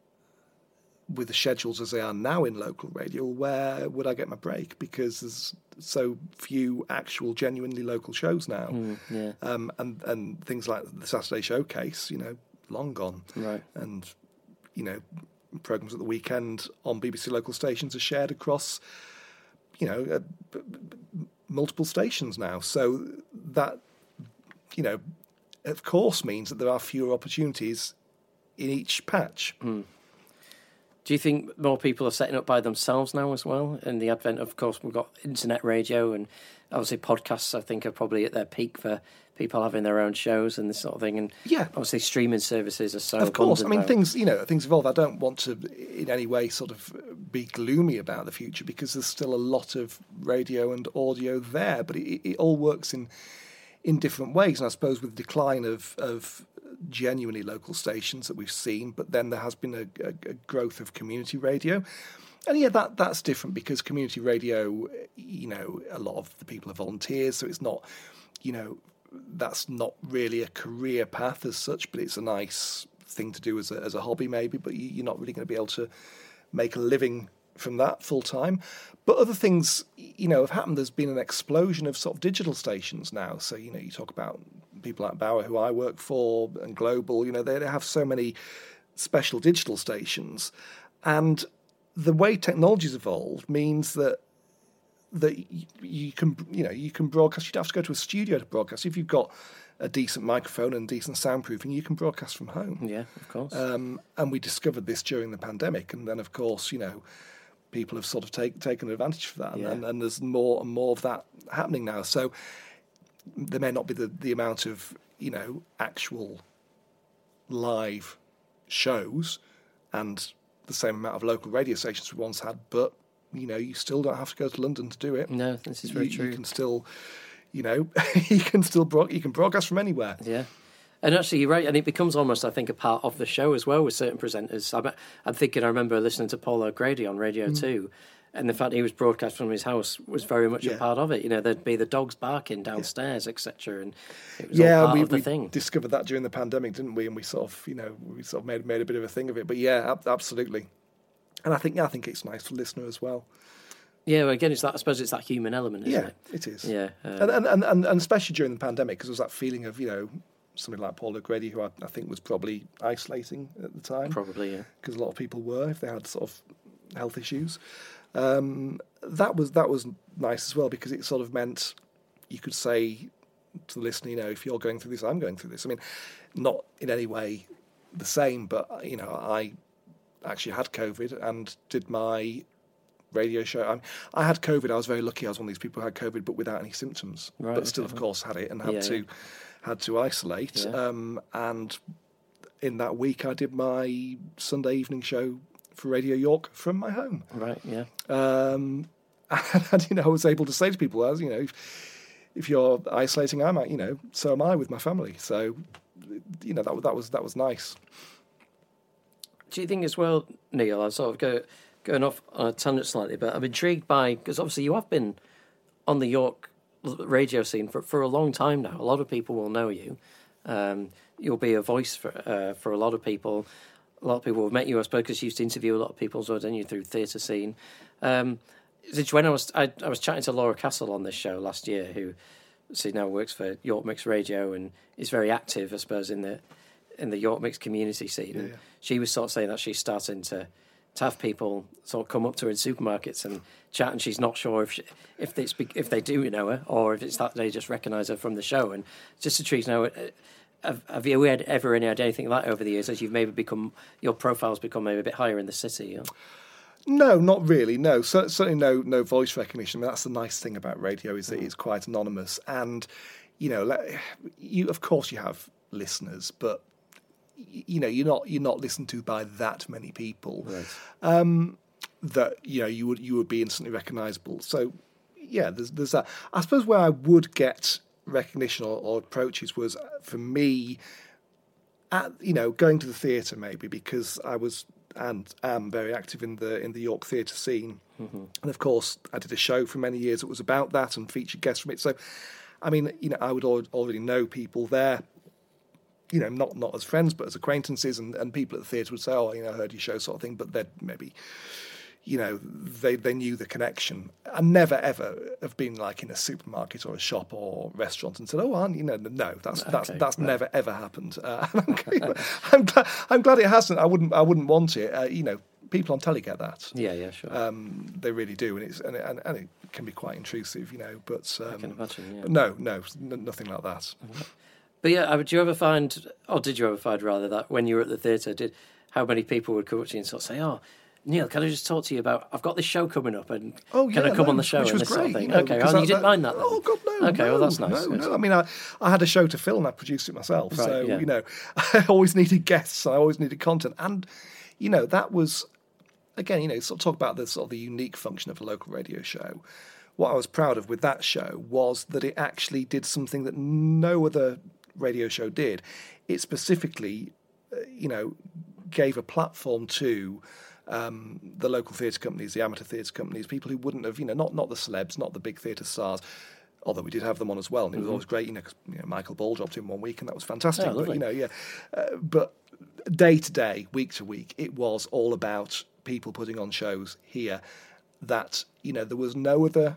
with the schedules as they are now in local radio, where would I get my break? Because there's so few actual, genuinely local shows now. Mm, yeah. Um, and, and things like the Saturday Showcase, you know, long gone. Right. And, you know, programmes at the weekend on B B C local stations are shared across, you know, uh, b- b- multiple stations now. So that, you know, of course means that there are fewer opportunities in each patch. Mm. Do you think more people are setting up by themselves now as well? In the advent, of course, we've got internet radio and obviously podcasts, I think, are probably at their peak for people having their own shows and this sort of thing. And Yeah. obviously streaming services are so Of course. I abundant mean, now. things, you know, things evolve. I don't want to in any way sort of be gloomy about the future because there's still a lot of radio and audio there, but it, it all works in in different ways. And I suppose with the decline of, of genuinely local stations that we've seen, but then there has been a, a, a growth of community radio. And yeah, that that's different because community radio, you know, a lot of the people are volunteers, so it's not, you know, that's not really a career path as such, but it's a nice thing to do as a, as a hobby maybe, but you, you're not really going to be able to make a living from that full time. But other things, you know, have happened. There's been an explosion of sort of digital stations now. So, you know, you talk about people like Bauer, who I work for, and Global, you know, they, they have so many special digital stations. And the way technology's evolved means that that you, you can, you know, you can broadcast. You don't have to go to a studio to broadcast. If you've got a decent microphone and decent soundproofing, you can broadcast from home. Yeah, of course. Um, and we discovered this during the pandemic, and then of course, you know, people have sort of take, taken advantage of that, Yeah. and, and there's more and more of that happening now. So there may not be the, the amount of, you know, actual live shows and the same amount of local radio stations we once had, but, you know, you still don't have to go to London to do it. No, this is very you, true. You can still, you know, you can still broad, you can broadcast from anywhere. Yeah. And actually, you're right, and it becomes almost, I think, a part of the show as well with certain presenters. I'm, I'm thinking, I remember listening to Paul O'Grady on Radio Mm. two, and the fact he was broadcast from his house was very much Yeah. a part of it. You know, there'd be the dogs barking downstairs, et cetera, and it was Yeah, all part we, of the we thing. discovered that during the pandemic, didn't we? And we sort of, you know, we sort of made made a bit of a thing of it. But yeah, ab- absolutely. And I think I think it's nice for the listener as well. Yeah, well, again, it's that. I suppose it's that human element, isn't Yeah, it? it is. Yeah, uh, And, and, and, and and especially during the pandemic, because there was that feeling of, you know, somebody like Paul O'Grady, who I, I think was probably isolating at the time, probably. Yeah. because a lot of people were, if they had sort of health issues. Um, that was that was nice as well, because it sort of meant you could say to the listener, you know, if you're going through this, I'm going through this. I mean, not in any way the same, but, you know, I actually had COVID and did my radio show. I, I had COVID. I was very lucky. I was one of these people who had COVID, but without any symptoms. Right, but still, okay. of course, had it and had Yeah, to yeah. had to isolate. Yeah. Um, and in that week, I did my Sunday evening show for Radio York from my home. Right, yeah. Um, and, you know, I was able to say to people, as you know, if, if you're isolating, I'm, you know, so am I with my family. So, you know, that that was that was nice. Do you think as well, Neil, I sort of go going off on a tangent slightly, but I'm intrigued by, because obviously you have been on the York radio scene for for a long time now. A lot of people will know you. Um, you'll be a voice for uh, for a lot of people. A lot of people have met you, I suppose, because you used to interview a lot of people, so didn't you, through theatre scene. Um, when I was I, I was chatting to Laura Castle on this show last year, who see now works for York Mix Radio and is very active, I suppose, in the in the York Mix community scene. Yeah, yeah. She was sort of saying that she's starting to, to have people sort of come up to her in supermarkets and chat, and she's not sure if she, if they speak, if they do know her or if it's that they just recognise her from the show. And just to treat know, have, have you had ever had anything like that over the years as you've maybe become your profile's become maybe a bit higher in the city? You know? No, not really. No, so, certainly no no voice recognition. I mean, that's the nice thing about radio is that it's quite anonymous, and you know, le- you of course you have listeners, but y- you know, you're not you're not listened to by that many people. Right. Um, that you know you would you would be instantly recognisable. So yeah, there's there's that. I suppose where I would get recognition or, or approaches was uh, for me, at you know, going to the theatre maybe because I was. And am very active in the in the York theatre scene, mm-hmm. and of course I did a show for many years that was about that and featured guests from it. So, I mean, you know, I would al- already know people there, you know, not not as friends but as acquaintances, and, and people at the theatre would say, "Oh, you know, I heard your show," sort of thing. But they'd maybe, you know, they they knew the connection. I never ever have been like in a supermarket or a shop or restaurant and said, "Oh, aren't you know?" No, that's that's Okay, that's right. never ever happened. Uh, I'm glad I'm glad it hasn't. I wouldn't I wouldn't want it. Uh, you know, people on telly get that. Yeah, yeah, sure. Um, they really do, and it's and it, and, and it can be quite intrusive, you know. But um, I can imagine. Yeah. but no, no, n- nothing like that. But yeah, uh, did you ever find, or did you ever find rather, that when you were at the theatre, did how many people would come up to you and sort of say, "Oh, Neil, can I just talk to you about? I've got this show coming up, and Oh, can yeah, I come no, on the show?" which and was this great. sort of thing. You know, okay, because oh, you that- didn't that- mind that then? Oh God, no. Okay, no, well that's nice. No, Good. no. I mean, I, I had a show to fill, and I produced it myself. Right, so yeah. you know, I always needed guests. I always needed content, and you know, that was again, you know, sort of talk about the sort of the unique function of a local radio show. What I was proud of with that show was that it actually did something that no other radio show did. It specifically, uh, you know, gave a platform to um, the local theatre companies, the amateur theatre companies, people who wouldn't have, you know, not not the celebs, not the big theatre stars, although we did have them on as well, and it was always great, you know, 'cause, you know, Michael Ball dropped in one week, and that was fantastic. Oh, but lovely. you know, yeah, uh, but day to day, week to week, it was all about people putting on shows here that you know there was no other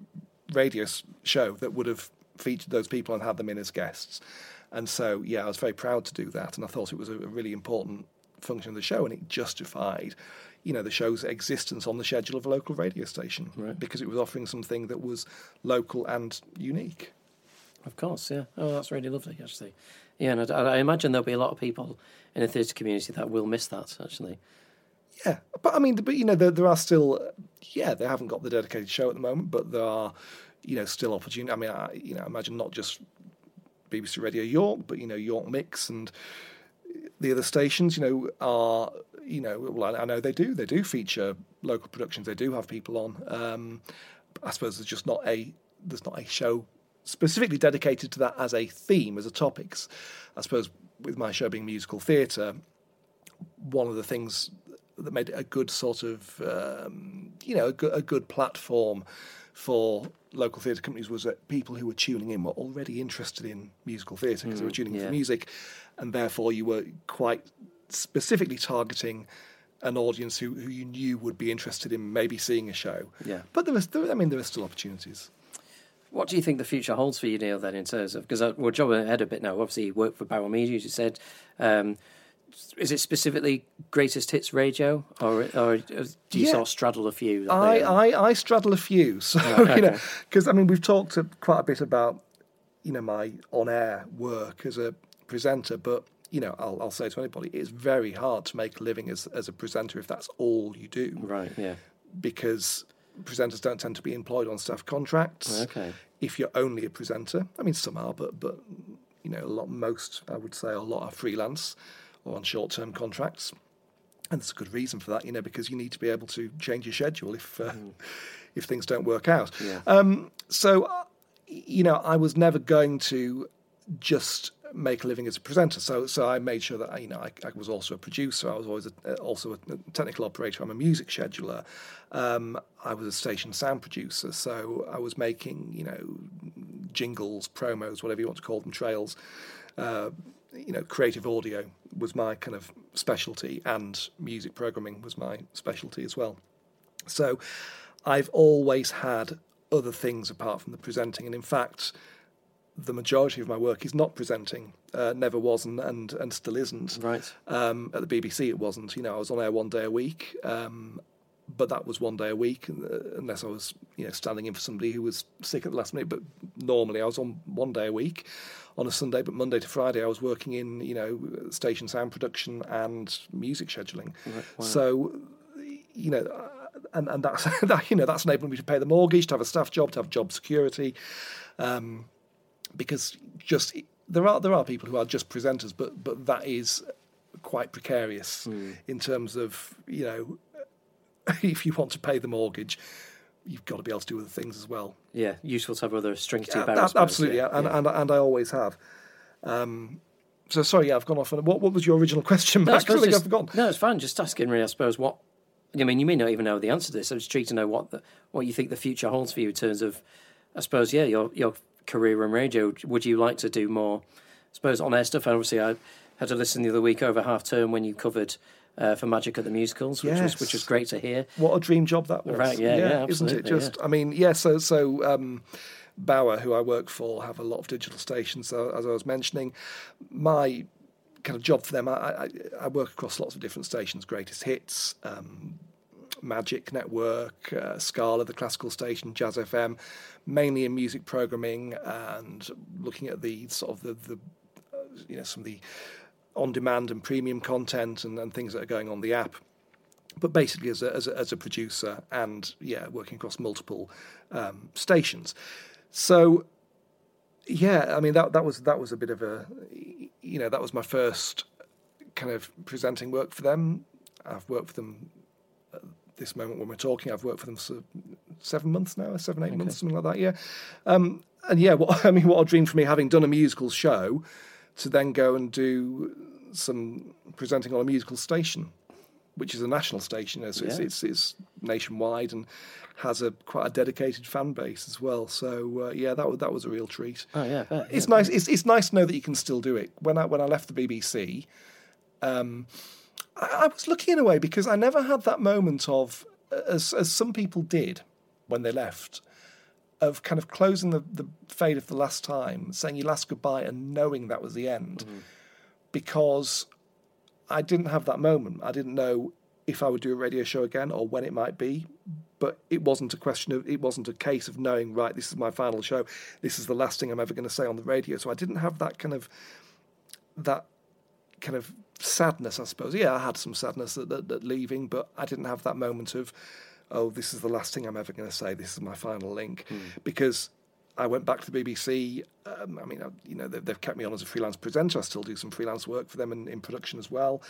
radio s- show that would have featured those people and had them in as guests. And so, yeah, I was very proud to do that, and I thought it was a, a really important function of the show, and it justified, you know, the show's existence on the schedule of a local radio station Right. because it was offering something that was local and unique. Of course, yeah. Oh, that's really lovely, actually. Yeah, and I, I imagine there'll be a lot of people in the theatre community that will miss that, actually. Yeah, but I mean, but you know, there, there are still, yeah, they haven't got the dedicated show at the moment, but there are, you know, still opportunity. I mean, I, you know, imagine not just B B C Radio York, but you know, York Mix and the other stations, you know, are, you know, well, I, I know they do, they do feature local productions, they do have people on. Um, I suppose there's just not a, there's not a show specifically dedicated to that as a theme, as a topics. I suppose with my show being musical theatre, one of the things that made it a good sort of, um, you know, a good, a good platform for local theatre companies was that people who were tuning in were already interested in musical theatre because they were tuning in yeah. for music, and therefore you were quite specifically targeting an audience who, who you knew would be interested in maybe seeing a show. Yeah. But there was, there, I mean, there are still opportunities. What do you think the future holds for you, Neil, then, in terms of... Because we're jumping ahead a bit now. Obviously, you work for Barrel Media, as you said. Um, is it specifically Greatest Hits Radio, or, or do you Yeah. sort of straddle a few? that I, they, um, I, I straddle a few. So, Right, you know, okay. because, I mean, we've talked a, quite a bit about, you know, my on-air work as a presenter, but, you know, I'll, I'll say to anybody, it's very hard to make a living as, as a presenter if that's all you do. Right, yeah. because presenters don't tend to be employed on staff contracts. Okay. If you're only a presenter, I mean, some are, but but you know, a lot, most I would say, a lot are freelance or on short-term contracts, and there's a good reason for that, you know, because you need to be able to change your schedule if uh, mm. if things don't work out. Yeah. Um, so, uh, you know, I was never going to just make a living as a presenter. So so I made sure that, you know, I, I was also a producer. I was always a, also a technical operator. I'm a music scheduler. Um, I was a station sound producer. So I was making, you know, jingles, promos, whatever you want to call them, trails. Uh, you know, creative audio was my kind of specialty, and music programming was my specialty as well. So I've always had other things apart from the presenting. And in fact, the majority of my work is not presenting, uh, never was, and, and and still isn't. Right. Um, at the B B C, it wasn't. You know, I was on air one day a week, um, but that was one day a week, uh, unless I was, you know, standing in for somebody who was sick at the last minute. But normally, I was on one day a week, on a Sunday. But Monday to Friday, I was working in, you know, station sound production and music scheduling. Right. Wow. So, you know, and and that's that, you know, that's enabling me to pay the mortgage, to have a staff job, to have job security. Um, Because just there are there are people who are just presenters, but but that is quite precarious mm. in terms of, you know, if you want to pay the mortgage, you've got to be able to do other things as well. Yeah, useful to have other strings to yeah, your bow. That, absolutely, yeah. And, yeah. and and I always have. Um, so sorry, yeah, I've gone off on what what was your original question, No, Max? I think just, I've forgotten. No, it's fine. Just asking, really. I suppose what. I mean, you may not even know the answer to this. I'm just intrigued to know what the, what you think the future holds for you in terms of, I suppose, yeah, your your. career in radio. Would you like to do more, I suppose, on-air stuff? And obviously, I had to listen the other week over half-term when you covered uh, for Magic at the Musicals, which yes. was which was great to hear. What a dream job that was. Right, yeah, yeah, yeah isn't it? Just, yeah. I mean, yeah, so, so um, Bauer, who I work for, have a lot of digital stations, so, as I was mentioning. My kind of job for them, I, I, I work across lots of different stations, Greatest Hits, um, Magic Network, uh, Scala, the classical station, Jazz F M, mainly in music programming and looking at the sort of the, the uh, you know, some of the on-demand and premium content and, and things that are going on the app. But basically, as a as a, as a producer and yeah, working across multiple um, stations. So yeah, I mean that that was that was a bit of a, you know, that was my first kind of presenting work for them. I've worked for them. This moment when we're talking, I've worked for them for seven months now, seven, eight okay. months, something like that, yeah. Um, and yeah, what, I mean, what a dream for me, having done a musical show, to then go and do some presenting on a musical station, which is a national station, you know, so yeah. it's, it's it's nationwide and has a quite a dedicated fan base as well. So uh, yeah, that was that was a real treat. Oh yeah, bet, it's yeah. nice. It's it's nice to know that you can still do it. When I when I left the B B C. Um, I was lucky in a way because I never had that moment of, as as some people did when they left, of kind of closing the, the fade of the last time, saying your last goodbye and knowing that was the end. Mm-hmm. Because I didn't have that moment. I didn't know if I would do a radio show again or when it might be. But it wasn't a question of, it wasn't a case of knowing, right, this is my final show. This is the last thing I'm ever going to say on the radio. So I didn't have that kind of, that kind of sadness, I suppose. Yeah, I had some sadness at, at, at leaving, but I didn't have that moment of, oh, this is the last thing I'm ever going to say. This is my final link. Mm. Because I went back to the B B C. Um, I mean, I, you know, they've, they've kept me on as a freelance presenter. I still do some freelance work for them in, in production as well.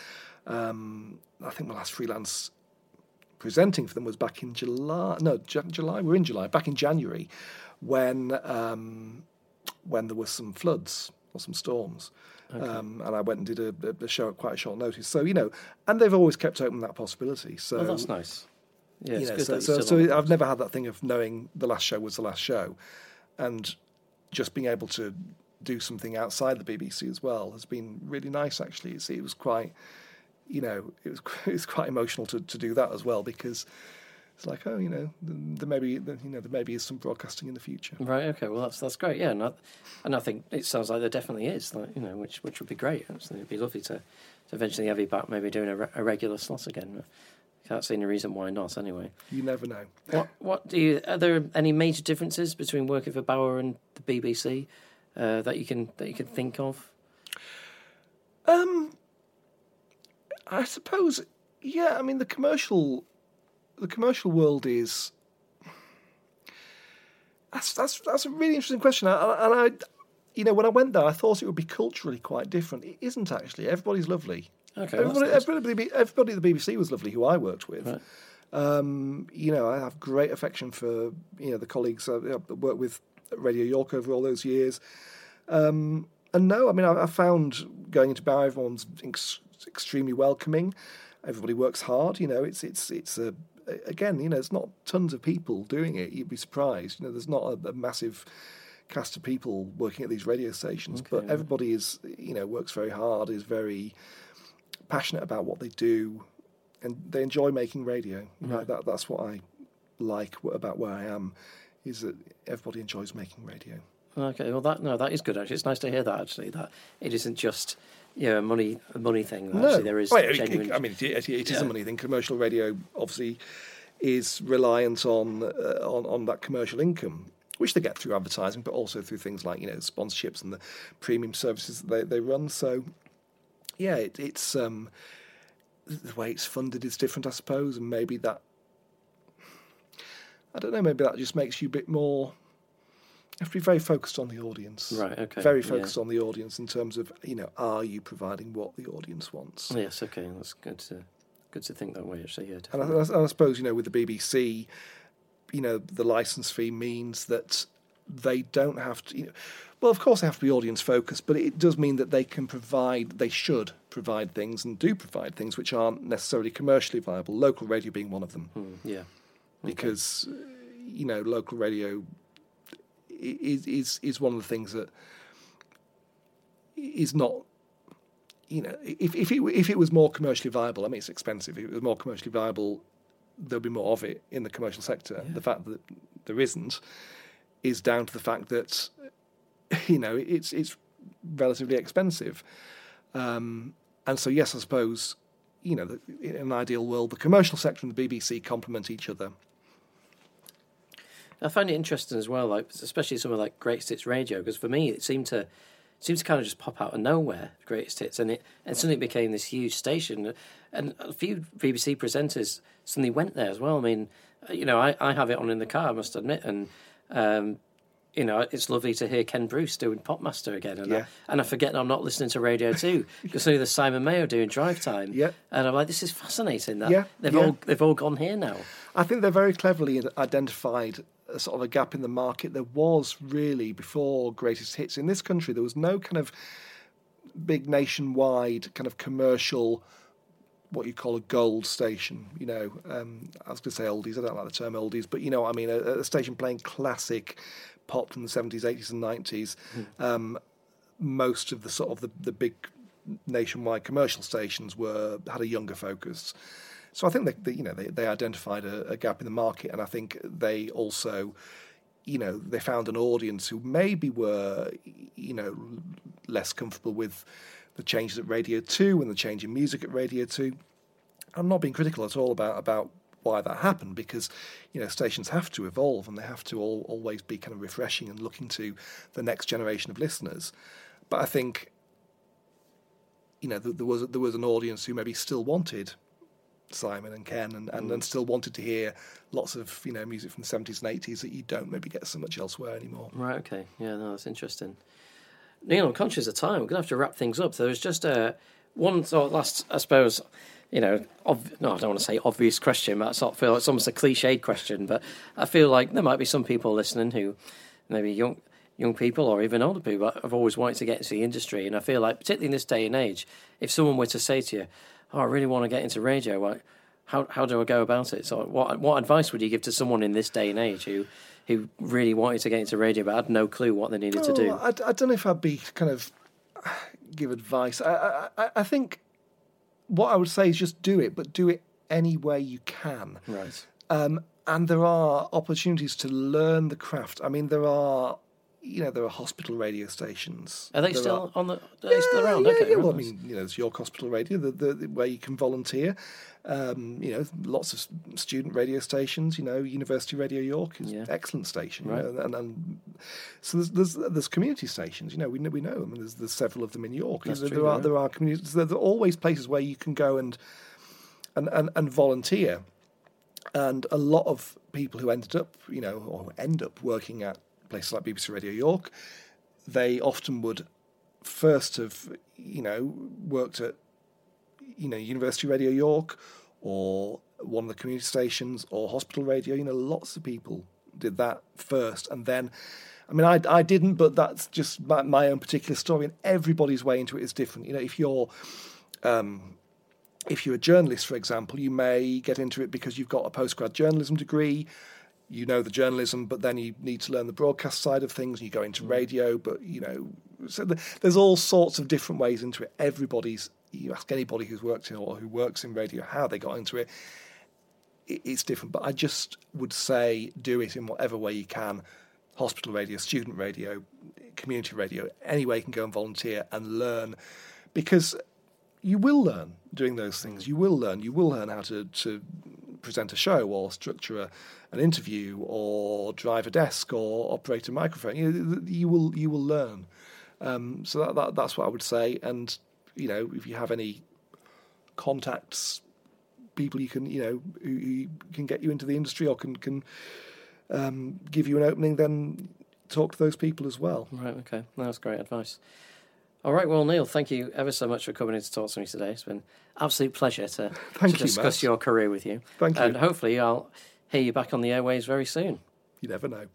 Um, I think my last freelance presenting for them was back in July. No, J- July. We're in July. Back in January, when um, when there were some floods or some storms. Okay. Um, and I went and did a, a show at quite a short notice. So, you know, and they've always kept open that possibility. So oh, that's nice. Yeah, it's you know, good so, that so, so so I've never had that thing of knowing the last show was the last show. And just being able to do something outside the B B C as well has been really nice, actually. It's, it was quite, you know, it was, it was quite emotional to, to do that as well, because it's like, oh, you know, there may be, you know, there maybe is some broadcasting in the future. Right. Okay. Well, that's that's great. Yeah, and I, and I think it sounds like there definitely is. Like, you know, which which would be great. Actually, it'd be lovely to, to eventually have you back, maybe doing a, re- a regular slot again. I can't see any reason why not. Anyway, you never know. What what do you? Are there any major differences between working for Bauer and the B B C uh, that you can that you can think of? Um, I suppose, yeah. I mean, the commercial the commercial world is. That's that's that's a really interesting question, and I, you know, when I went there, I thought it would be culturally quite different. It isn't actually. Everybody's lovely. Okay, everybody, that's everybody, everybody at the B B C was lovely who I worked with. Right. Um, you know, I have great affection for you know the colleagues I worked with at Radio York over all those years. Um, and no, I mean, I, I found going into Bauer, everyone's ex- extremely welcoming. Everybody works hard. You know, it's it's it's a again, you know, it's not tons of people doing it. You'd be surprised. You know, there's not a, a massive cast of people working at these radio stations, Okay, but yeah. everybody is, you know, works very hard, is very passionate about what they do, and they enjoy making radio. Right. Right? That that's what I like about where I am, is that everybody enjoys making radio. Okay, well, that no, that is good. Actually, it's nice to hear that. Actually, that it isn't just yeah a money a money thing. Actually, No, there is Well, it- genuine. it- I mean, it, it, it is Yeah. a money thing. Commercial radio obviously is reliant on uh, on on that commercial income, which they get through advertising, but also through things like you know sponsorships and the premium services that they, they run. So, yeah, it, it's um, the way it's funded is different, I suppose, and maybe that I don't know. Maybe that just makes you a bit more. You have to be very focused on the audience. Right, okay, Very yeah. focused on the audience in terms of you know, are you providing what the audience wants? Yes, okay, that's good to good to think that way. Actually, yeah, And I, definitely. and I suppose, you know, with the B B C, you know, the licence fee means that they don't have to, you know, well, of course they have to be audience focused, but it does mean that they can provide, they should provide things and do provide things which aren't necessarily commercially viable, local radio being one of them. Hmm, yeah, Because, uh, you know, local radio i- is, is, is one of the things that is not, you know, if if it if it was more commercially viable, I mean, it's expensive. If it was more commercially viable, there'll be more of it in the commercial sector. Yeah. The fact that there isn't is down to the fact that, you know, it's it's relatively expensive. Um, and so, yes, I suppose, you know, the, in an ideal world, the commercial sector and the B B C complement each other. I find it interesting as well, like especially some of like Greatest Hits Radio, because for me it seemed to seemed to kind of just pop out of nowhere, Greatest Hits, and it and suddenly it became this huge station, and a few B B C presenters suddenly went there as well. I mean, you know, I, I have it on in the car, I must admit, and um, you know, it's lovely to hear Ken Bruce doing Popmaster again, and Yeah. I, and I forget I'm not listening to Radio Two because suddenly there's Simon Mayo doing Drive Time, Yeah. and I'm like, this is fascinating. That Yeah, they've yeah. all they've all gone here now. I think they're very cleverly identified a sort of a gap in the market. There was really, before Greatest Hits in this country, there was no kind of big nationwide kind of commercial, what you call a gold station. You know, um, I was going to say oldies. I don't like the term oldies, but you know what I mean, a, a station playing classic pop from the seventies, eighties and nineties. Mm. Um, most of the sort of the, the big nationwide commercial stations were had a younger focus. So I think they, they you know, they, they identified a, a gap in the market, and I think they also, you know, they found an audience who maybe were, you know, less comfortable with the changes at Radio Two and the change in music at Radio Two. I'm not being critical at all about about why that happened, because, you know, stations have to evolve and they have to all, always be kind of refreshing and looking to the next generation of listeners. But I think, you know, there, there was there was an audience who maybe still wanted Simon and Ken and, and, and still wanted to hear lots of, you know, music from the seventies and eighties that you don't maybe get so much elsewhere anymore. Right, okay. Yeah, no, that's interesting. Neil, I'm conscious of time. We're going to have to wrap things up. There was just a one sort of last, I suppose, you know, ob- no, I don't want to say obvious question, but I sort of feel it's almost a cliched question, but I feel like there might be some people listening who maybe young young people or even older people have always wanted to get into the industry, and I feel like, particularly in this day and age, if someone were to say to you, oh, I really want to get into radio, like, how how do I go about it? So what what advice would you give to someone in this day and age who who really wanted to get into radio but had no clue what they needed to do? Oh, I, I don't know if I'd be kind of give advice. I, I, I think what I would say is just do it, but do it any way you can. Right. Um, and there are opportunities to learn the craft. I mean, there are, you know, there are hospital radio stations. Are they There still on the? Are they still around? Yeah, Okay, yeah. Well, I right. mean, you know, there's York Hospital Radio, the, the, the where you can volunteer. Um, you know, lots of student radio stations. You know, University Radio York is Yeah. an excellent station. Right. You know, and, and so there's, there's there's community stations. You know, we know we know them. And there's there's several of them in York. That's there, true, there are yeah. there are communities. There are always places where you can go and and and, and volunteer. And a lot of people who ended up, you know, or end up working at places like B B C Radio York, they often would first have, you know, worked at, you know, University Radio York or one of the community stations or hospital radio. You know, lots of people did that first. And then, I mean, I, I didn't, but that's just my, my own particular story. And everybody's way into it is different. You know, if you're... Um, If you're a journalist, for example, you may get into it because you've got a postgrad journalism degree, you know the journalism, but then you need to learn the broadcast side of things, and you go into radio, but, you know, so the, there's all sorts of different ways into it. Everybody's, you ask anybody who's worked in or who works in radio how they got into it, it, it's different. But I just would say do it in whatever way you can. Hospital radio, student radio, community radio, any way you can go and volunteer and learn, because you will learn doing those things. You will learn. You will learn how to, to present a show or structure a, an interview or drive a desk or operate a microphone. You, you will you will learn. Um, so that, that that's what I would say. And you know, if you have any contacts, people you can you know who, who can get you into the industry or can can um, give you an opening, then talk to those people as well. Right. Okay. That's great advice. All right, well, Neil, thank you ever so much for coming in to talk to me today. It's been an absolute pleasure to, thank to you, discuss Matt. your career with you. Thank you. And hopefully I'll hear you back on the airwaves very soon. You never know.